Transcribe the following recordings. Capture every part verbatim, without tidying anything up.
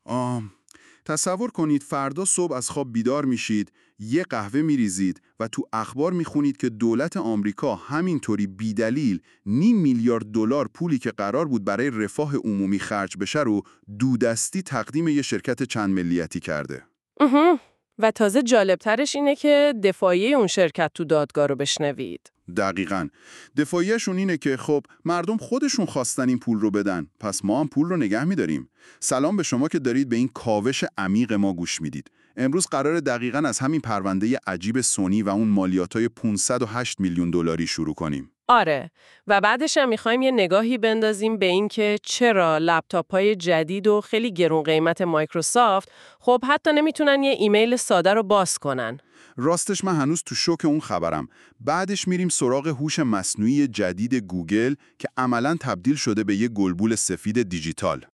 آه، تصور کنید فردا صبح از خواب بیدار میشید، یه قهوه میریزید و تو اخبار میخونید که دولت آمریکا همینطوری بیدلیل نیم میلیارد دلار پولی که قرار بود برای رفاه عمومی خرج بشه رو دودستی تقدیم یه شرکت چند ملیتی کرده. اها. و تازه جالبترش اینه که دفاعیه اون شرکت تو دادگاه رو بشنوید. دقیقاً. دفاعیشون اینه که خب مردم خودشون خواستن این پول رو بدن، پس ما هم پول رو نگه می‌داریم. سلام به شما که دارید به این کاوش عمیق ما گوش میدید. امروز قراره دقیقاً از همین پرونده عجیب سونی و اون مالیاتای پانصد و هشت میلیون دلاری شروع کنیم. آره، و بعدش هم میخوایم یه نگاهی بندازیم به این که چرا لپتاپ‌های جدید و خیلی گرون قیمت مایکروسافت خب حتی نمیتونن یه ایمیل ساده رو باز کنن. راستش من هنوز تو شوک اون خبرم. بعدش میریم سراغ هوش مصنوعی جدید گوگل که عملاً تبدیل شده به یه گلبول سفید دیجیتال.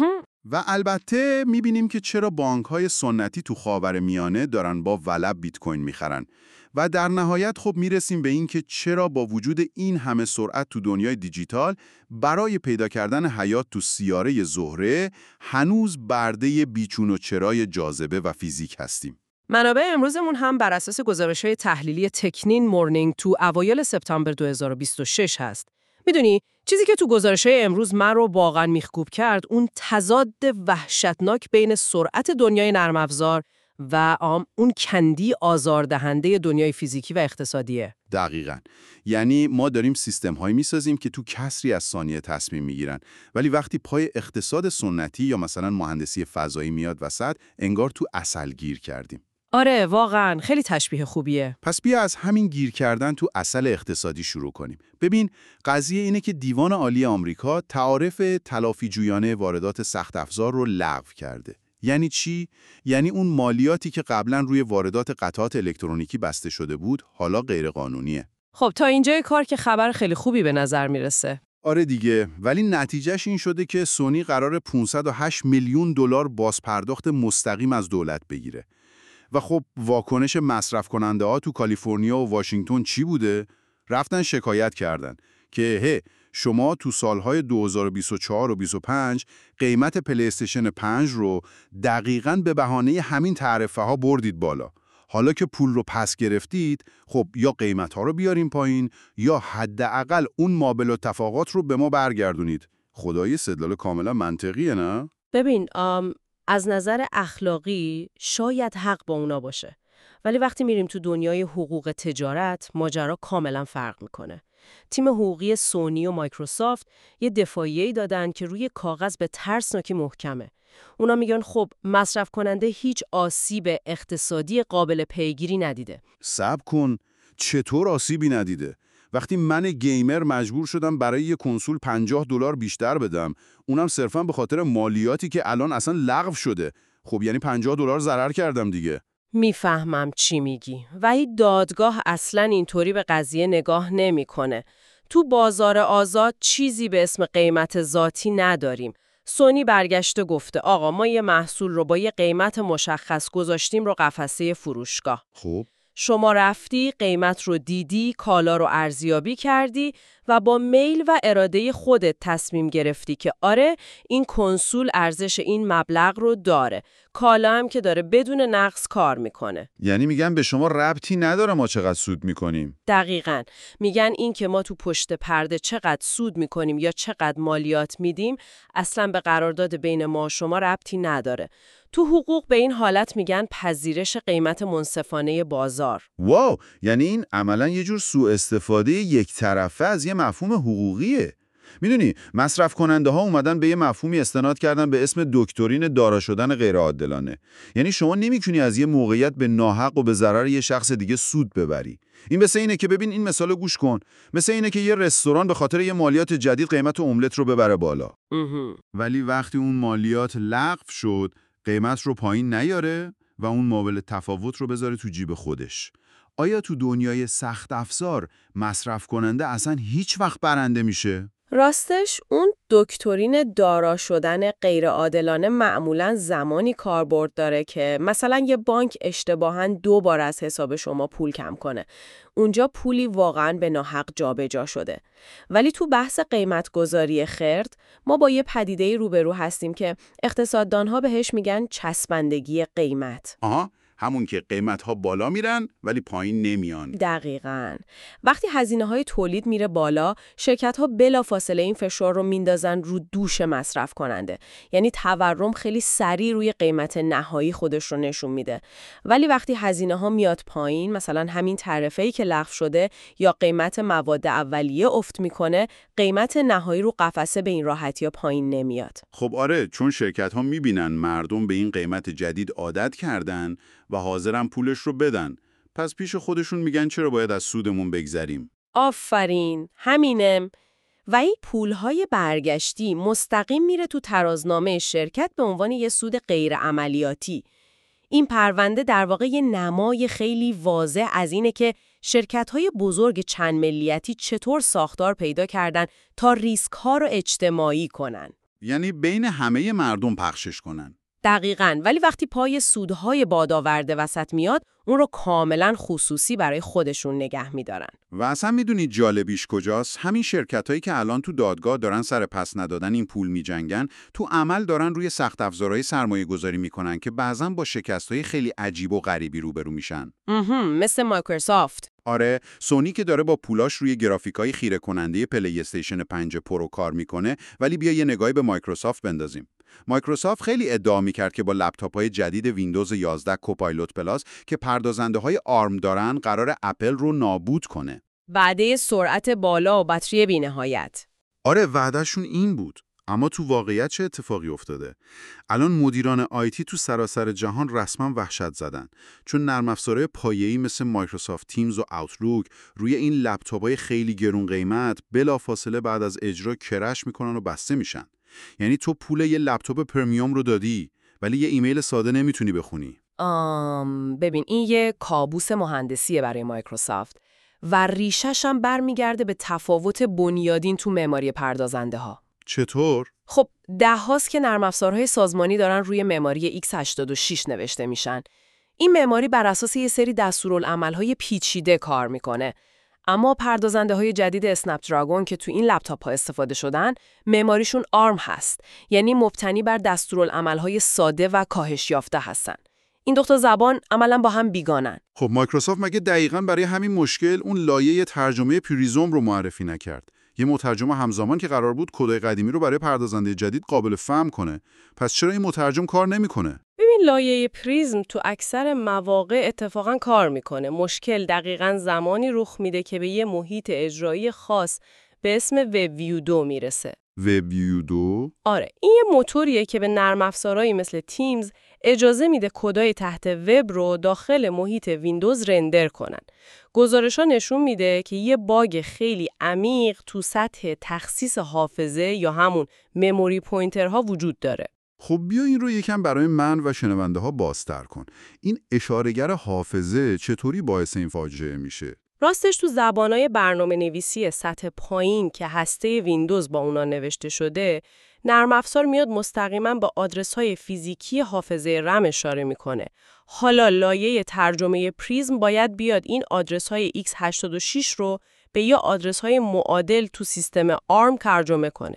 و البته میبینیم که چرا بانک‌های سنتی تو خاورمیانه دارن با ولع بیت کوین میخرن. و در نهایت خب میرسیم به این که چرا با وجود این همه سرعت تو دنیای دیجیتال برای پیدا کردن حیات تو سیاره زهره هنوز برده بیچون و چرای جاذبه و فیزیک هستیم. منابع امروزمون هم بر اساس گزارش‌های تحلیلی تکنین مورنینگ تو اوایل سپتامبر دو هزار و بیست و شش هست. میدونی چیزی که تو گزارش‌های امروز من رو واقعاً میخکوب کرد اون تضاد وحشتناک بین سرعت دنیای نرم افزار و آم اون کندی آزاردهنده دنیای فیزیکی و اقتصادیه. دقیقاً. یعنی ما داریم سیستم‌هایی می‌سازیم که تو کسری از ثانیه تصمیم می‌گیرن، ولی وقتی پای اقتصاد سنتی یا مثلا مهندسی فضایی میاد وسط، انگار تو عسل گیر کردیم. آره واقعاً خیلی تشبیه خوبیه. پس بیا از همین گیر کردن تو عسل اقتصادی شروع کنیم. ببین، قضیه اینه که دیوان عالی آمریکا تعارف تلافی جویانه واردات سخت افزار رو لغو کرده. یعنی چی؟ یعنی اون مالیاتی که قبلا روی واردات قطعات الکترونیکی بسته شده بود، حالا غیرقانونیه. خب تا اینجای کار که خبر خیلی خوبی به نظر میرسه. آره دیگه، ولی نتیجهش این شده که سونی قرار پانصد و هشت میلیون دلار بازپرداخت مستقیم از دولت بگیره. و خب واکنش مصرف کننده ها تو کالیفرنیا و واشنگتن چی بوده؟ رفتن شکایت کردن که هه شما تو سالهای دو هزار و بیست و چهار و بیست و پنج قیمت پلی استیشن پنج رو دقیقاً به بهانه همین تعرفه ها بردید بالا. حالا که پول رو پس گرفتید، خب یا قیمت ها رو بیارین پایین یا حداقل اون مابل و تفاوت رو به ما برگردونید. خدای استدلال کاملا منطقیه، نه؟ ببین آم از نظر اخلاقی شاید حق با اونا باشه، ولی وقتی میریم تو دنیای حقوق تجارت ماجرا کاملا فرق میکنه. تیم حقوقی سونی و مایکروسافت یه دفاعیه‌ای دادن که روی کاغذ به ترسناکی محکمه. اونا میگن خب مصرف کننده هیچ آسیب اقتصادی قابل پیگیری ندیده. صبر کن، چطور آسیبی ندیده؟ وقتی من گیمر مجبور شدم برای یک کنسول پنجاه دلار بیشتر بدم، اونم صرفاً به خاطر مالیاتی که الان اصلا لغو شده. خب یعنی پنجاه دلار ضرر کردم دیگه. میفهمم چی میگی، ولی دادگاه اصلاً اینطوری به قضیه نگاه نمیکنه. تو بازار آزاد چیزی به اسم قیمت ذاتی نداریم. سونی برگشته گفته آقا ما یه محصول رو با یه قیمت مشخص گذاشتیم رو قفسه فروشگاه. خب شما رفتی، قیمت رو دیدی، کالا رو ارزیابی کردی و با میل و اراده خودت تصمیم گرفتی که آره این کنسول ارزش این مبلغ رو داره. کالا هم که داره بدون نقص کار میکنه. یعنی میگن به شما ربطی نداره ما چقدر سود میکنیم. دقیقاً. میگن این که ما تو پشت پرده چقدر سود میکنیم یا چقدر مالیات میدیم اصلاً به قرارداد بین ما و شما ربطی نداره. تو حقوق به این حالت میگن پذیرش قیمت منصفانه بازار. واو، یعنی این عملاً یه جور سوء استفاده یک طرفه از یه مفهوم حقوقیه. میدونی مصرف کننده ها اومدن به یه مفهومی استناد کردن به اسم دکترین دارا شدن غیرعادلانه. یعنی شما نمیتونی از یه موقعیت به ناحق و به ضرر یه شخص دیگه سود ببری. این مثل اینه که ببین این مثالو گوش کن. مثل اینه که یه رستوران به خاطر یه مالیات جدید قیمت املت رو ببره بالا. ولی وقتی اون مالیات لغو شد، قیمت رو پایین نیاره و اون مابل تفاوت رو بذاره تو جیب خودش. آیا تو دنیای سخت افزار مصرف کننده اصلا هیچ وقت برنده میشه؟ راستش اون دکترین دارا شدن غیرعادلانه معمولاً زمانی کاربرد داره که مثلا یه بانک اشتباهاً دو بار از حساب شما پول کم کنه. اونجا پولی واقعاً به ناحق جابجا شده. ولی تو بحث قیمت گذاری خرد ما با یه پدیده‌ای روبرو هستیم که اقتصاددان‌ها بهش میگن چسبندگی قیمت. آها، همون که قیمت‌ها بالا میرن ولی پایین نمیان. دقیقاً. وقتی هزینه‌های تولید میره بالا، شرکت‌ها بلافاصله این فشار رو میندازن رو دوش مصرف کننده. یعنی تورم خیلی سریع روی قیمت نهایی خودش رو نشون میده. ولی وقتی هزینه‌ها میاد پایین، مثلا همین تعرفه‌ای که لغو شده یا قیمت مواد اولیه افت میکنه، قیمت نهایی رو قفسه به این راحتی پایین نمیاد. خب آره، چون شرکت‌ها میبینن مردم به این قیمت جدید عادت کردن و حاضرن پولش رو بدن. پس پیش خودشون میگن چرا باید از سودمون بگذریم؟ آفرین، همینم. و این پولهای برگشتی مستقیم میره تو ترازنامه شرکت به عنوان یه سود غیر عملیاتی. این پرونده در واقع یه نمای خیلی واضح از اینه که شرکت‌های بزرگ چند ملیتی چطور ساختار پیدا کردن تا ریسک‌ها رو اجتماعی کنن. یعنی بین همه مردم پخشش کنن. دقیقاً. ولی وقتی پای سودهای بادآورده وسط میاد، اون رو کاملاً خصوصی برای خودشون نگه می‌دارن. و اصلا میدونید جالبیش کجاست؟ همین شرکتایی که الان تو دادگاه دارن سر پس ندادن این پول میجنگن، تو عمل دارن روی سخت افزارهای سرمایه گذاری میکنن که بعضاً با شکستهای خیلی عجیب و غریبی روبرو میشن. مثل مایکروسافت. آره، سونی که داره با پولاش روی گرافیکای خیره کننده پلی استیشن پنج پرو کار میکنه، ولی بیا یه نگاهی به مایکروسافت بندازیم. مایکروسافت خیلی ادعا میکرد که با لپتاپ‌های جدید ویندوز یازده کوپایلوت پلاس که پردازنده‌های آرم دارن قرار اپل رو نابود کنه. وعده سرعت بالا و باتری بی‌نهایت. آره، وعدهشون این بود. اما تو واقعیت چه اتفاقی افتاده؟ الان مدیران آیتی تو سراسر جهان رسما وحشت زدن، چون نرم افزارهای پایه‌ای مثل مایکروسافت تیمز و آوتلوک روی این لپتاپ‌های خیلی گرون قیمت بلافاصله بعد از اجرا کرش میکنن و بسته میشن. یعنی تو پول یه لپتاپ پرمیوم رو دادی، ولی یه ایمیل ساده نمیتونی بخونی. آم ببین، این یه کابوس مهندسیه برای مایکروسافت و ریشش هم برمیگرده به تفاوت بنیادین تو معماری پردازنده ها. چطور؟ خب ده هاست که نرم افزارهای سازمانی دارن روی معماری ایکس هشتاد و شش نوشته میشن. این معماری بر اساس یه سری دستورالعمل‌های پیچیده کار میکنه. اما پردازنده های جدید اسنپ دراگون که تو این لپتاپ ها استفاده شدن، معماریشون آرم هست. یعنی مبتنی بر دستورالعمل‌های ساده و کاهش یافته هستن. این دو تا زبان عملاً با هم بیگانن. خب مایکروسافت مگه دقیقاً برای همین مشکل اون لایه ترجمه پریزم رو معرفی نکرد؟ یه مترجم همزمان که قرار بود کدای قدیمی رو برای پردازنده جدید قابل فهم کنه. پس چرا این مترجم کار نمیکنه؟ ببین، لایه پریزم تو اکثر مواقع اتفاقاً کار میکنه. مشکل دقیقاً زمانی رخ میده که به یه محیط اجرایی خاص به اسم وب ویو دو میرسه. وب ویو دو؟ آره، این یه موتوریه که به نرم افزارهایی مثل تیمز اجازه میده کدای تحت وب رو داخل محیط ویندوز رندر کنن. گزارش‌ها نشون میده که یه باگ خیلی عمیق تو سطح تخصیص حافظه یا همون مموری پوینترها وجود داره. خب بیا این رو یکم برای من و شنونده ها بازتر کن. این اشارهگر حافظه چطوری باعث این فاجعه میشه؟ راستش تو زبانای برنامه نویسی سطح پایین که هسته ویندوز با اونا نوشته شده، نرم افزار میاد مستقیما به آدرس‌های فیزیکی حافظه رم اشاره میکنه. حالا لایه ترجمه پریزم باید بیاد این آدرس‌های ایکس هشتاد و شش رو به یه آدرس‌های معادل تو سیستم آرم ترجمه کنه.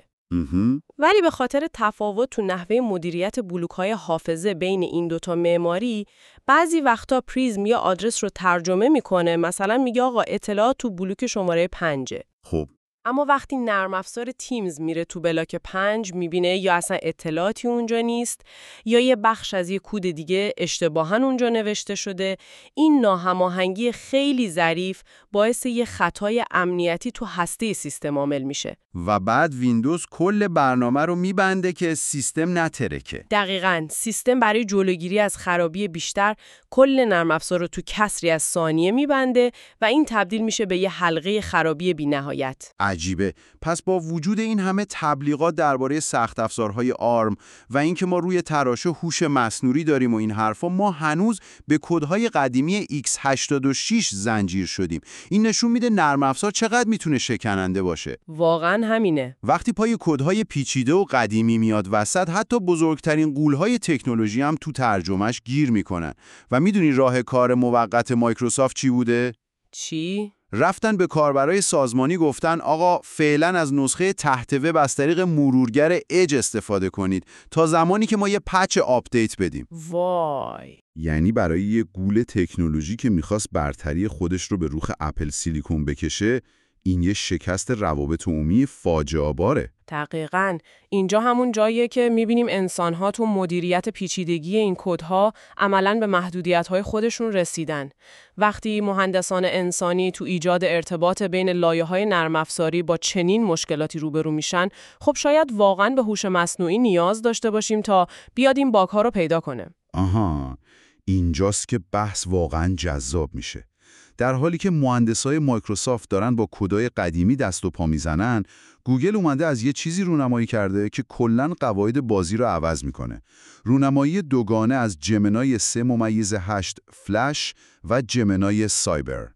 ولی به خاطر تفاوت تو نحوه مدیریت بلوک‌های حافظه بین این دوتا معماری، بعضی وقتا پریزم یا آدرس رو ترجمه میکنه، مثلا میگه آقا اطلاعات تو بلوک شماره پنجه. خب اما وقتی نرم افزار تیمز میره تو بلاک پنج، میبینه یا اصلا اطلاعاتی اونجا نیست یا یه بخش از یه کد دیگه اشتباهاً اونجا نوشته شده. این ناهماهنگی خیلی ظریف باعث یه خطای امنیتی تو هسته سیستم عامل میشه. و بعد ویندوز کل برنامه رو میبنده که سیستم نترکه. دقیقاً. سیستم برای جلوگیری از خرابی بیشتر کل نرم افزار رو تو کسری از ثانیه میبنده و این تبدیل میشه به یه حلقه خرابی بی‌نهایت. عجیبه. پس با وجود این همه تبلیغات درباره سخت افزارهای آرم و اینکه ما روی تراشه هوش مصنوعی داریم و این حرفا، ما هنوز به کدهای قدیمی ایکس هشتاد و شش زنجیر شدیم. این نشون میده نرم افزار چقدر میتونه شکننده باشه. واقعا همینه. وقتی پای کدهای پیچیده و قدیمی میاد وسط، حتی بزرگترین غول‌های تکنولوژی هم تو ترجمهش گیر میکنن. و میدونی راه کار موقت مایکروسافت چی بوده؟ چی؟ رفتن به کاربرای سازمانی گفتن آقا فعلا از نسخه تحت وب از طریق مرورگر اج استفاده کنید تا زمانی که ما یه پچ آپدیت بدیم. وای. یعنی برای یه گول تکنولوژی که میخواست برتری خودش رو به رخ اپل سیلیکون بکشه، این یه شکست روابط عمومی فاجعه باره. دقیقاً. اینجا همون جاییه که می‌بینیم انسان‌ها تو مدیریت پیچیدگی این کدها عملاً به محدودیت‌های خودشون رسیدن. وقتی مهندسان انسانی تو ایجاد ارتباط بین لایه‌های نرم افزاری با چنین مشکلاتی روبرو میشن، خب شاید واقعاً به هوش مصنوعی نیاز داشته باشیم تا بیاد این باگ‌ها رو پیدا کنه. آها، اینجاست که بحث واقعاً جذاب میشه. در حالی که مهندسای مایکروسافت دارن با کدای قدیمی دست و پا میزنن، گوگل اومده از یه چیزی رونمایی کرده که کلاً قواعد بازی رو عوض میکنه. رونمایی دوگانه از جمنای سه ممیز هشت فلش و جمنای سایبر.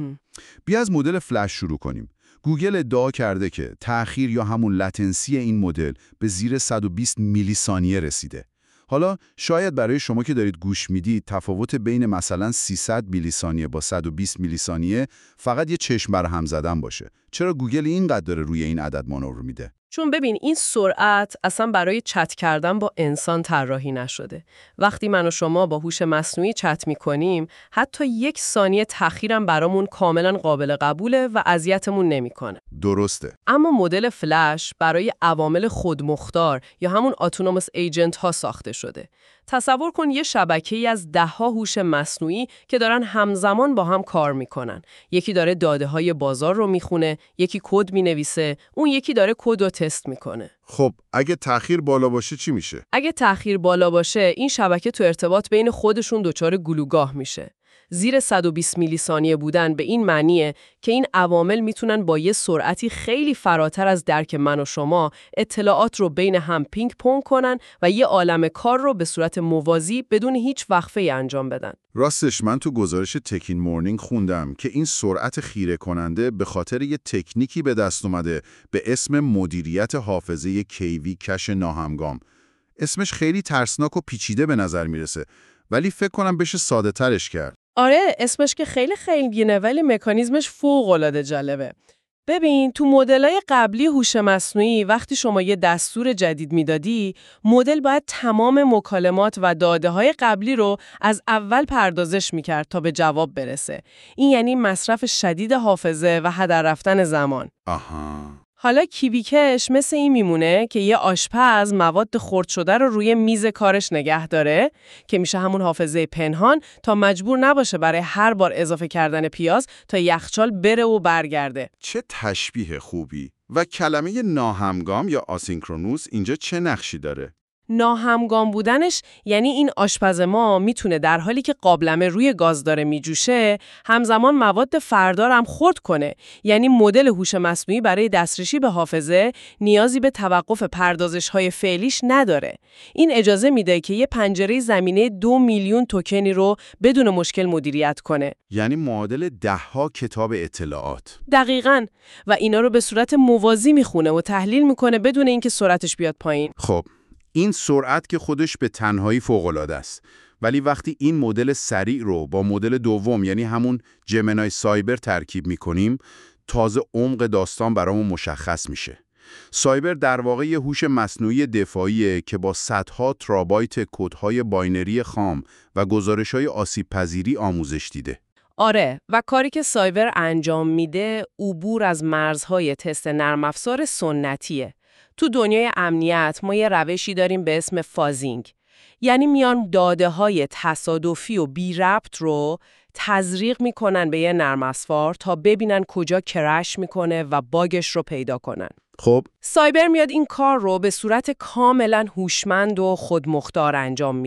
بیا از مدل فلش شروع کنیم. گوگل ادعا کرده که تأخیر یا همون لتنسی این مدل به زیر صد و بیست میلی ثانیه رسیده. حالا شاید برای شما که دارید گوش میدید تفاوت بین مثلا سیصد میلی ثانیه با صد و بیست میلی ثانیه فقط یه چشم بر هم زدن باشه. چرا گوگل اینقدر داره روی این عدد مانور میده؟ چون ببین این سرعت اصلا برای چت کردن با انسان طراحی نشده. وقتی من و شما با هوش مصنوعی چت میکنیم، حتی یک ثانیه تأخیرم برامون کاملا قابل قبوله و اذیتمون نمیکنه. درسته. اما مدل فلش برای عوامل خودمختار یا همون اتونوموس ایجنت ها ساخته شده. تصور کن یه شبکه‌ای از ده ها هوش مصنوعی که دارن همزمان با هم کار میکنن. یکی داره داده های بازار رو میخونه، یکی کد مینویسه، اون یکی داره کد رو تست میکنه. خب اگه تأخیر بالا باشه چی میشه؟ اگه تأخیر بالا باشه، این شبکه تو ارتباط بین خودشون دچار گلوگاه میشه. زیر صد و بیست میلی ثانیه بودن به این معنیه که این عوامل میتونن با یه سرعتی خیلی فراتر از درک من و شما اطلاعات رو بین هم پینگ پونگ کنن و یه عالمه کار رو به صورت موازی بدون هیچ وقفه‌ای انجام بدن. راستش من تو گزارش تکین مورنینگ خوندم که این سرعت خیره کننده به خاطر یه تکنیکی به دست اومده به اسم مدیریت حافظه کیوی کش ناهمگام. اسمش خیلی ترسناک و پیچیده به نظر میرسه، ولی فکر کنم بشه ساده ترش کرد. آره، اسمش که خیلی خیلیه، ولی مکانیزمش فوق‌العاده جالبه. ببین، تو مدل‌های قبلی هوش مصنوعی وقتی شما یه دستور جدید میدادی، مدل باید تمام مکالمات و داده‌های قبلی رو از اول پردازش میکرد تا به جواب برسه. این یعنی مصرف شدید حافظه و هدر رفتن زمان. آها. حالا کیویکش مثل این میمونه که یه آشپز مواد خرد شده رو روی میز کارش نگه داره که میشه همون حافظه پنهان تا مجبور نباشه برای هر بار اضافه کردن پیاز تا یخچال بره و برگرده. چه تشبیه خوبی. و کلمه ناهمگام یا آسینکرونوس اینجا چه نقشی داره؟ ناهمگام بودنش یعنی این آشپز ما میتونه در حالی که قابلمه روی گاز داره میجوشه همزمان مواد فردار هم خرد کنه. یعنی مدل هوش مصنوعی برای دسترسی به حافظه نیازی به توقف پردازش‌های فعلیش نداره. این اجازه میده که یه پنجره زمینه دو میلیون توکنی رو بدون مشکل مدیریت کنه. یعنی معادل ده ها کتاب اطلاعات. دقیقاً. و اینا رو به صورت موازی میخونه و تحلیل میکنه بدون اینکه سرعتش بیاد پایین. خب این سرعت که خودش به تنهایی فوق‌العاده است، ولی وقتی این مدل سریع رو با مدل دوم یعنی همون جمنای سایبر ترکیب می‌کنیم، تازه عمق داستان برامون مشخص میشه. سایبر در واقع یه هوش مصنوعی دفاعیه که با صدها ترابایت کدهای باینری خام و گزارش‌های آسیب‌پذیری آموزش دیده. آره، و کاری که سایبر انجام میده عبور از مرزهای تست نرم افزار سنتیه. تو دنیای امنیت ما یه روشی داریم به اسم فازینگ. یعنی میان داده های تصادفی و بی ربط رو تزریق میکنن به یه نرم افزار تا ببینن کجا کرش میکنه و باگش رو پیدا کنن. خب سایبر میاد این کار رو به صورت کاملا هوشمند و خودمختار انجام میده.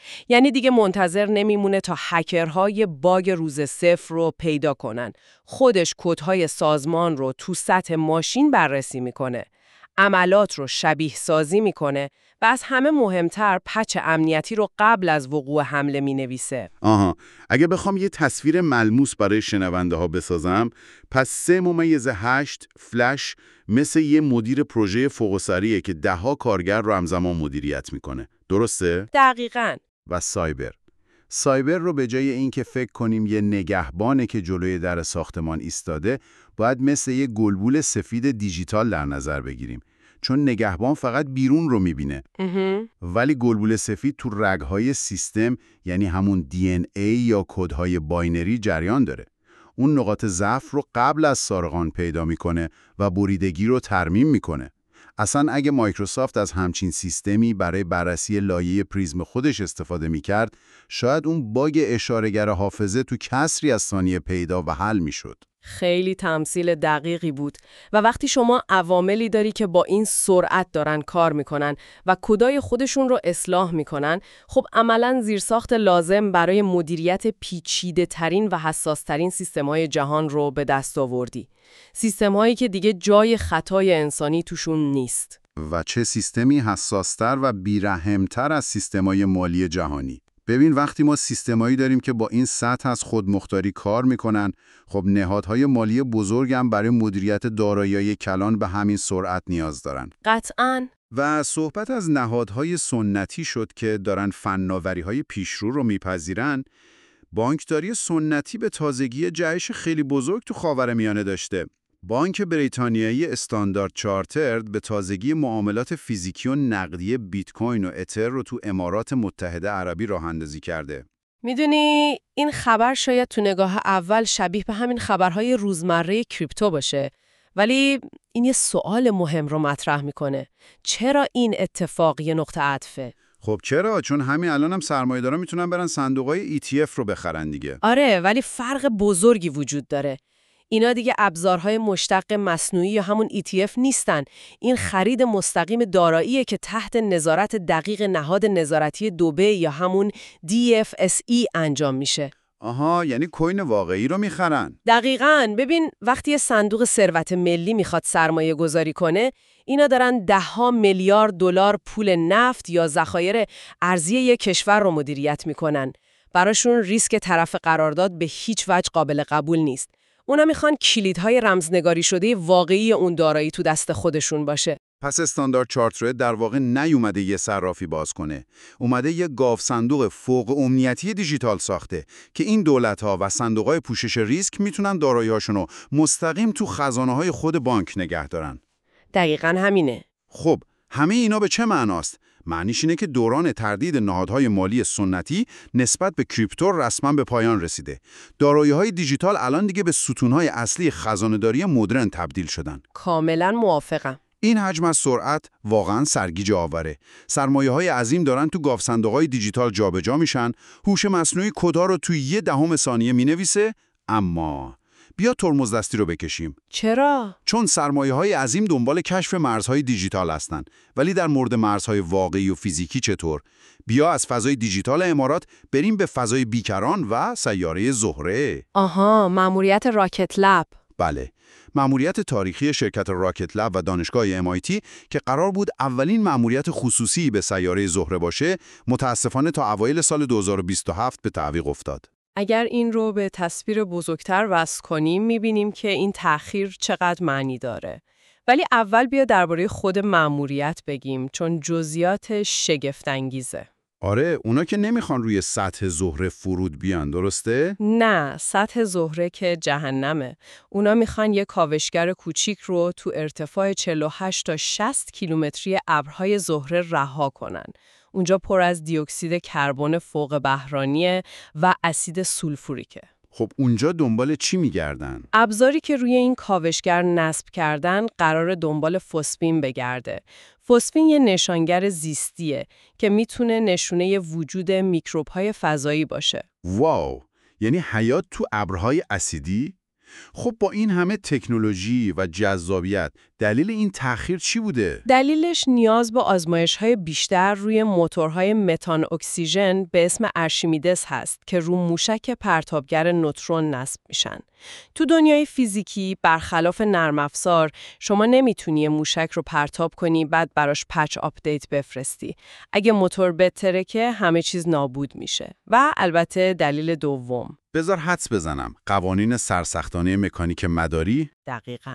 یعنی دیگه منتظر نمیمونه تا هکرها باگ روز صفر رو پیدا کنن. خودش کدهای سازمان رو تو سطح ماشین بررسی میکنه. عملات رو شبیه سازی میکنه و از همه مهمتر پچ امنیتی رو قبل از وقوع حمله مینویسه. آها، اگه بخوام یه تصویر ملموس برای شنونده ها بسازم، پس سه ممیز هشت فلش مثل یه مدیر پروژه فوق‌السریه که ده‌ها کارگر رو همزمان مدیریت میکنه. درسته؟ دقیقاً. و سایبر. سایبر رو به جای اینکه فکر کنیم یه نگهبانه که جلوی در ساختمان ایستاده، باید مثل یه گلبول سفید دیجیتال در نظر بگیریم. چون نگهبان فقط بیرون رو میبینه. ولی گلبول سفید تو رگ‌های سیستم، یعنی همون دی ان ای یا کدهای باینری جریان داره. اون نقاط ضعف رو قبل از سارقان پیدا میکنه و بریدگی رو ترمیم میکنه. اصلا اگه مایکروسافت از همچین سیستمی برای بررسی لایه پریزم خودش استفاده میکرد، شاید اون باگ اشاره‌گر حافظه تو کسری از ثانیه پیدا و حل میشد. خیلی تمثیل دقیقی بود و وقتی شما عواملی داری که با این سرعت دارن کار میکنن و کدای خودشون رو اصلاح میکنن، خب عملاً زیرساخت لازم برای مدیریت پیچیده ترین و حساس ترین سیستم‌های جهان رو به دست آوردی. سیستم‌هایی که دیگه جای خطای انسانی توشون نیست. و چه سیستمی حساستر و بیرحمتر از سیستم‌های مالی جهانی. ببین وقتی ما سیستمایی داریم که با این سطح از خودمختاری کار میکنن، خب نهادهای مالی بزرگ هم برای مدیریت دارایی‌های کلان به همین سرعت نیاز دارن. قطعاً. و صحبت از نهادهای سنتی شد که دارن فناوری‌های پیشرو رو میپذیرن. بانکداری سنتی به تازگی جهش خیلی بزرگ تو خاورمیانه داشته. بانک بریتانیایی استاندارد چارترد به تازگی معاملات فیزیکی و نقدی بیت کوین و اتر رو تو امارات متحده عربی راه اندازی کرده. میدونی این خبر شاید تو نگاه اول شبیه به همین خبرهای روزمره کریپتو باشه، ولی این یه سوال مهم رو مطرح میکنه. چرا این اتفاق یه نقطه عطفه؟ خب چرا؟ چون همین الان هم سرمایه‌دارا میتونن برن صندوقای ای تی اف رو بخرن دیگه. آره، ولی فرق بزرگی وجود داره. اینا دیگه ابزارهای مشتق مصنوعی یا همون ای تی اف نیستن. این خرید مستقیم داراییه که تحت نظارت دقیق نهاد نظارتی دبی یا همون دی اف اس ای انجام میشه. آها، یعنی کوین واقعی رو میخرن. دقیقاً. ببین وقتی یه صندوق ثروت ملی میخواد سرمایه گذاری کنه، اینا دارن ده ها میلیارد دلار پول نفت یا ذخایر ارزی یک کشور رو مدیریت میکنن. براشون ریسک طرف قرارداد به هیچ وجه قابل قبول نیست. اونا میخوان کلیدهای رمزنگاری شده واقعی اون دارایی تو دست خودشون باشه. پس استاندارد چارترد در واقع نیومده یه صرافی باز کنه. اومده یه گاو صندوق فوق امنیتی دیجیتال ساخته که این دولت‌ها و صندوق‌های پوشش ریسک میتونن دارایی‌هاشون رو مستقیم تو خزانه‌های خود بانک نگه دارن. دقیقاً همینه. خب، همه اینا به چه معناست؟ معنیش اینه که دوران تردید نهادهای مالی سنتی نسبت به کریپتو رسما به پایان رسیده. دارایی‌های دیجیتال الان دیگه به ستون‌های اصلی خزانه‌داری مدرن تبدیل شدن. کاملاً موافقم. این حجم از سرعت واقعاً سرگیجه آوره. سرمایه‌های عظیم دارن تو گاو صندوق‌های دیجیتال جابجا میشن، هوش مصنوعی کدا رو توی یه دهم ثانیه مینویسه، اما بیا ترمز دستی رو بکشیم. چرا؟ چون سرمایه‌های عظیم دنبال کشف مرزهای دیجیتال هستن، ولی در مورد مرزهای واقعی و فیزیکی چطور؟ بیا از فضای دیجیتال امارات بریم به فضای بیکران و سیاره زهره. آها، مأموریت راکت لب. بله، مأموریت تاریخی شرکت راکت لب و دانشگاه ام آی تی که قرار بود اولین مأموریت خصوصی به سیاره زهره باشه، متاسفانه تا اوایل سال دو هزار و بیست و هفت به تعویق افتاد. اگر این رو به تصویر بزرگتر وصل کنیم می‌بینیم که این تأخیر چقدر معنی داره. ولی اول بیا درباره خود مأموریت بگیم، چون جزئیات شگفت‌انگیزه. آره، اونا که نمیخوان روی سطح زهره فرود بیان، درسته؟ نه، سطح زهره که جهنمه. اونا میخوان یه کاوشگر کوچیک رو تو ارتفاع چهل و هشت تا شصت کیلومتری ابرهای زهره رها کنن. اونجا پر از دی اکسید کربن فوق بحرانی و اسید سولفوریکه. خب اونجا دنبال چی میگردن؟ ابزاری که روی این کاوشگر نصب کردن قرار دنبال فسفین بگرده. فسفین یه نشانگر زیستیه که میتونه نشونه وجود میکروب‌های فضایی باشه. واو، یعنی حیات تو ابرهای اسیدی؟ خب با این همه تکنولوژی و جذابیت دلیل این تأخیر چی بوده؟ دلیلش نیاز به آزمایش‌های بیشتر روی موتورهای متان اکسیژن به اسم ارشمیدس هست که رو موشک پرتابگر نوترون نصب میشن. تو دنیای فیزیکی برخلاف نرم افزار شما نمیتونی موشک رو پرتاب کنی بعد براش پچ آپدیت بفرستی. اگه موتور بترکه همه چیز نابود میشه. و البته دلیل دوم. بذار حدس بزنم. قوانین سرسختانه مکانیک مداری؟ دقیقاً.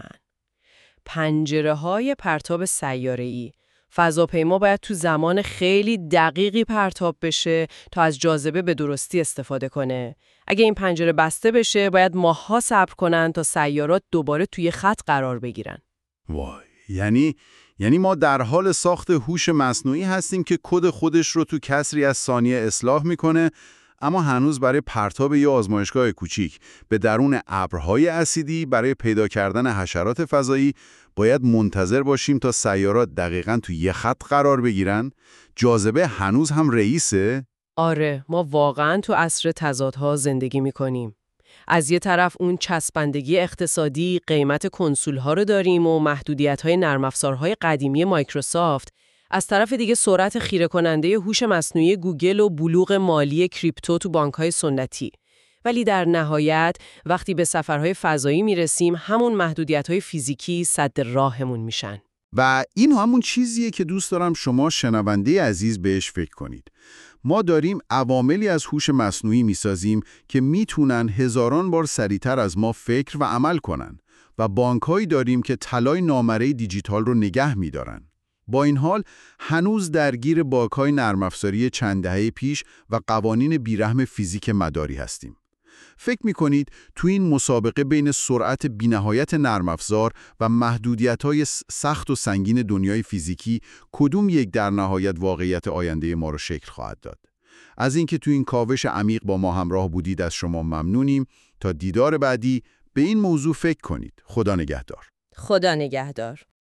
پنجره‌های پرتاب سیاره‌ای. فضاپیما باید تو زمان خیلی دقیقی پرتاب بشه تا از جاذبه به درستی استفاده کنه. اگه این پنجره بسته بشه، باید ماه‌ها صبر کنن تا سیارات دوباره توی خط قرار بگیرن. وای، یعنی یعنی ما در حال ساخت هوش مصنوعی هستیم که کد خودش رو تو کسری از ثانیه اصلاح میکنه، اما هنوز برای پرتاب یه آزمایشگاه کوچیک به درون ابرهای اسیدی برای پیدا کردن حشرات فضایی باید منتظر باشیم تا سیارات دقیقاً تو یه خط قرار بگیرن؟ جاذبه هنوز هم رئیسه؟ آره، ما واقعاً تو عصر تضادها زندگی میکنیم. از یه طرف اون چسبندگی اقتصادی، قیمت کنسول‌ها رو داریم و محدودیت‌های نرم افزارهای قدیمی مایکروسافت. از طرف دیگه سرعت خیره کننده هوش مصنوعی گوگل و بلوغ مالی کریپتو تو بانک‌های سنتی. ولی در نهایت وقتی به سفرهای فضایی میرسیم همون محدودیت‌های فیزیکی سد راهمون میشن. و این همون چیزیه که دوست دارم شما شنونده عزیز بهش فکر کنید. ما داریم عواملی از هوش مصنوعی میسازیم که میتونن هزاران بار سریعتر از ما فکر و عمل کنن و بانک‌هایی داریم که طلای نامره دیجیتال رو نگه میدارن. با این حال هنوز درگیر باگ‌های نرم افزاری چند دهه پیش و قوانین بیرحم فیزیک مداری هستیم. فکر می‌کنید تو این مسابقه بین سرعت بی‌نهایت نرم افزار و محدودیت‌های سخت و سنگین دنیای فیزیکی کدوم یک در نهایت واقعیت آینده ما رو شکل خواهد داد؟ از اینکه تو این کاوش عمیق با ما همراه بودید از شما ممنونیم. تا دیدار بعدی به این موضوع فکر کنید. خدا نگهدار. خدا نگهدار.